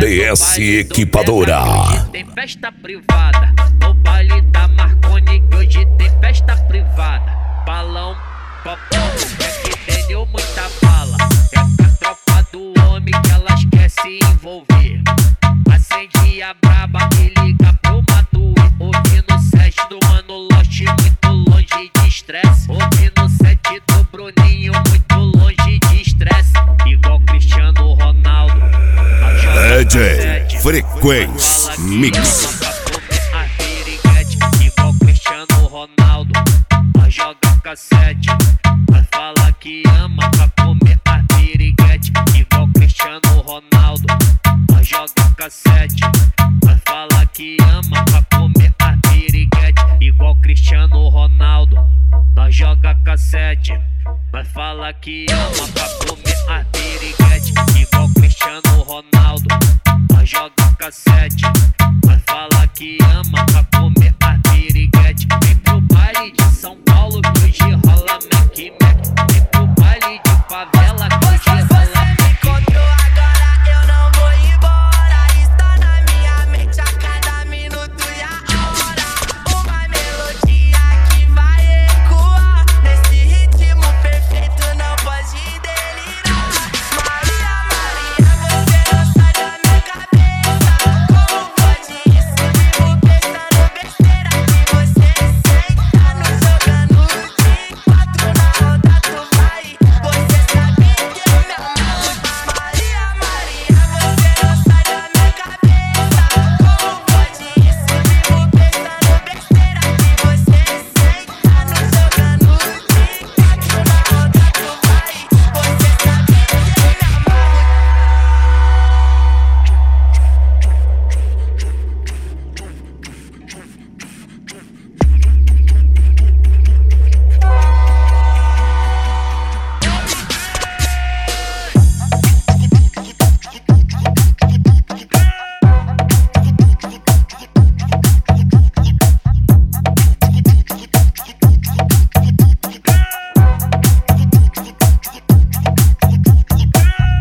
JS Equipadora. Hoje tem festa privada no baile da Marconi, que hoje tem festa privada. Balão, popão, é que tem muita bala. É pra tropa do homem que elas quer se envolver. Acende a braba e liga pro Matuê. Ouvindo set do Mano Lost, muito longe de estresse. Ouvindo set do Bruninho, muito longe de estresse. Igual Cristiano Ronaldo. DJ Frequência Mix. Igual Cristiano Ronaldo, nós joga cassete. Nós fala que ama pra comer a piriguete. Igual Cristiano Ronaldo, nós joga cassete. Nós fala que ama pra comer a piriguete. Igual Cristiano Ronaldo, nós joga cassete. Nós fala que ama pra comer a piriguete. Igual Cristiano Ronaldo, nós joga cassete. Nós fala que ama pra comer a piriguete. Vem pro baile de São Paulo que hoje rola Mac Mac. Vem pro baile de favela